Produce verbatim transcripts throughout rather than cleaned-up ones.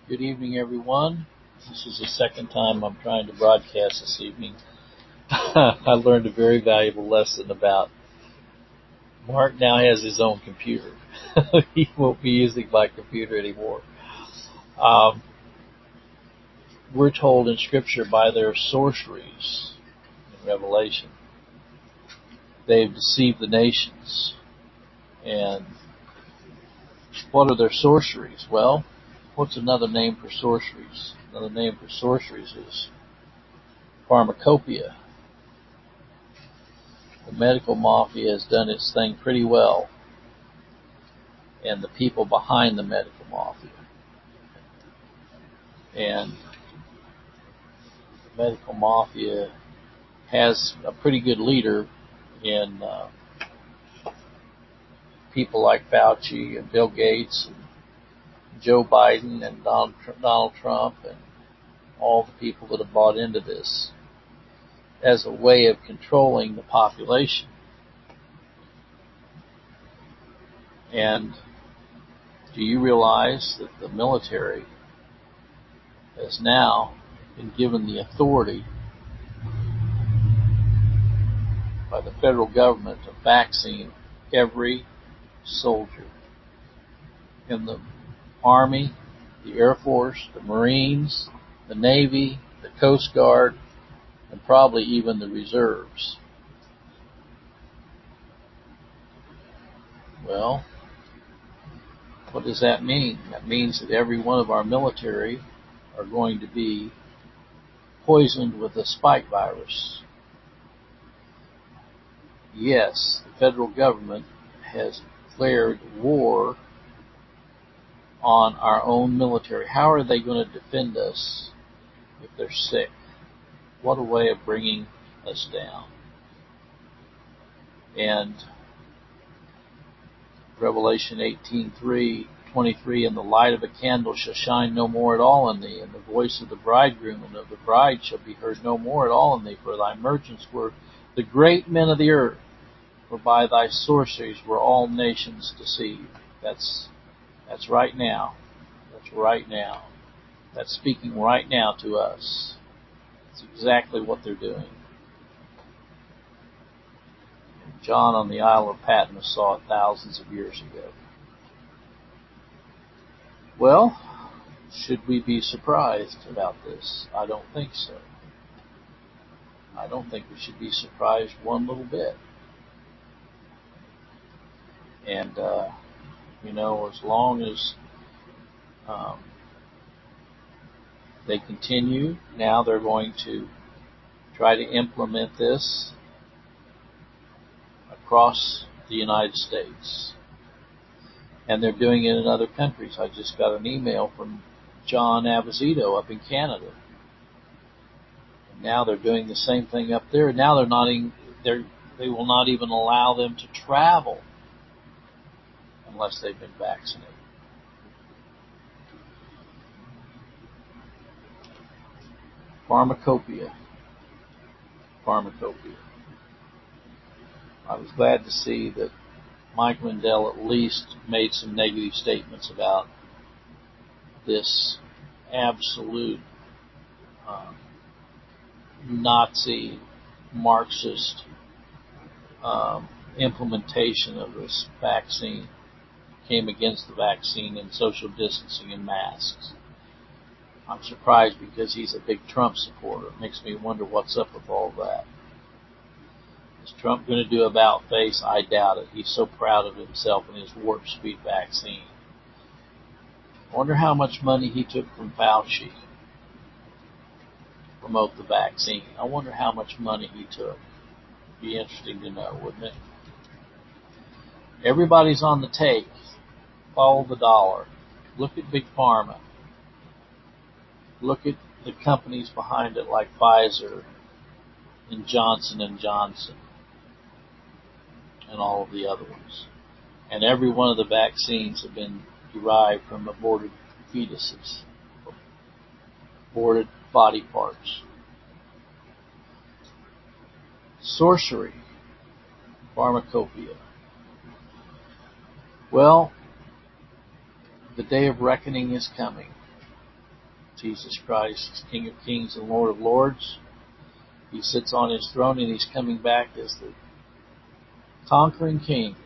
Good evening, everyone. This is the second time I'm trying to broadcast this evening. I learned a very valuable lesson about Mark now has his own computer. He won't be using my computer anymore. Um, we're told in Scripture by their sorceries in Revelation, they've deceived the nations. And what are their sorceries? Well, what's another name for sorceries? Another name for sorceries is pharmacopoeia. The medical mafia has done its thing pretty well, and the people behind the medical mafia. And the medical mafia has a pretty good leader in uh, people like Fauci and Bill Gates and Joe Biden and Donald, Donald Trump and all the people that have bought into this as a way of controlling the population. And do you realize that the military has now been given the authority by the federal government to vaccine every soldier in the Army, the Air Force, the Marines, the Navy, the Coast Guard, and probably even the reserves? Well, what does that mean? That means that every one of our military are going to be poisoned with the spike virus. Yes, the federal government has declared war on our own military. How are they going to defend us if they're sick? What a way of bringing us down. And Revelation eighteen three twenty-three, and the light of a candle shall shine no more at all in thee, and the voice of the bridegroom and of the bride shall be heard no more at all in thee, for thy merchants were the great men of the earth, for by thy sorceries were all nations deceived. That's that's right now. That's right now. That's speaking right now to us. It's exactly what they're doing. John on the Isle of Patmos saw it thousands of years ago. Well, should we be surprised about this? I don't think so. I don't think we should be surprised one little bit. And, uh, you know, as long as um, they continue, now they're going to try to implement this across the United States. And they're doing it in other countries. I just got an email from John Avizito up in Canada. And now they're doing the same thing up there. Now they're not even, they're, they will not even allow them to travel unless they've been vaccinated. Pharmacopoeia. Pharmacopoeia. I was glad to see that Mike Lindell at least made some negative statements about this absolute um, Nazi, Marxist um, implementation of this vaccine. Came against the vaccine and social distancing and masks. I'm surprised because he's a big Trump supporter. It makes me wonder what's up with all that. Is Trump going to do about face? I doubt it. He's so proud of himself and his warp speed vaccine. I wonder how much money he took from Fauci to promote the vaccine. I wonder how much money he took. Be interesting to know, wouldn't it? Everybody's on the take. Follow the dollar. Look at Big Pharma. Look at the companies behind it like Pfizer and Johnson and Johnson and all of the other ones. And every one of the vaccines have been derived from aborted fetuses, aborted body parts. Sorcery, pharmacopoeia. Well, the day of reckoning is coming. Jesus Christ is King of Kings and Lord of Lords. He sits on his throne and he's coming back as the conquering king.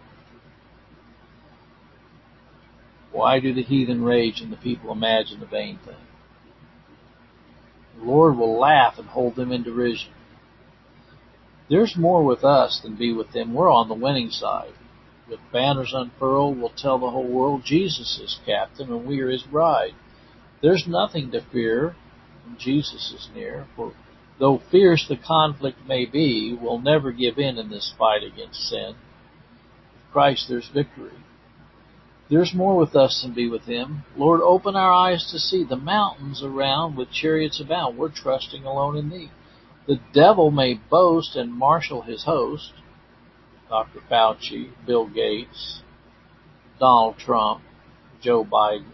Why do the heathen rage and the people imagine a vain thing? The Lord will laugh and hold them in derision. There's more with us than be with them. We're on the winning side. With banners unfurled, we'll tell the whole world Jesus is captain and we are his bride. There's nothing to fear when Jesus is near, for though fierce the conflict may be, we'll never give in in this fight against sin. With Christ there's victory. There's more with us than be with him. Lord, open our eyes to see the mountains around with chariots abound. We're trusting alone in thee. The devil may boast and marshal his host, Doctor Fauci, Bill Gates, Donald Trump, Joe Biden,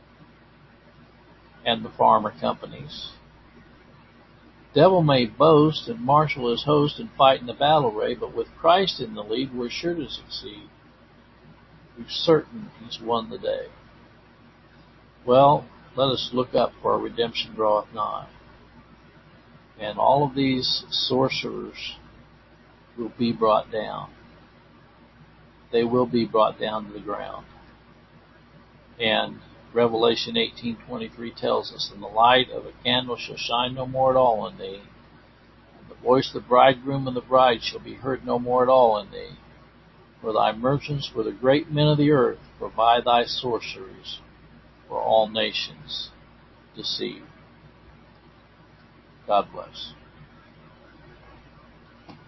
and the pharma companies. Devil may boast and marshal his host and fight in the battle array, but with Christ in the lead, we're sure to succeed. We're certain he's won the day. Well, let us look up, for our redemption draweth nigh. And all of these sorcerers will be brought down. They will be brought down to the ground. And Revelation eighteen twenty-three tells us, and the light of a candle shall shine no more at all in thee, and the voice of the bridegroom and the bride shall be heard no more at all in thee. For thy merchants were the great men of the earth, for by thy sorceries were all nations deceived. God bless.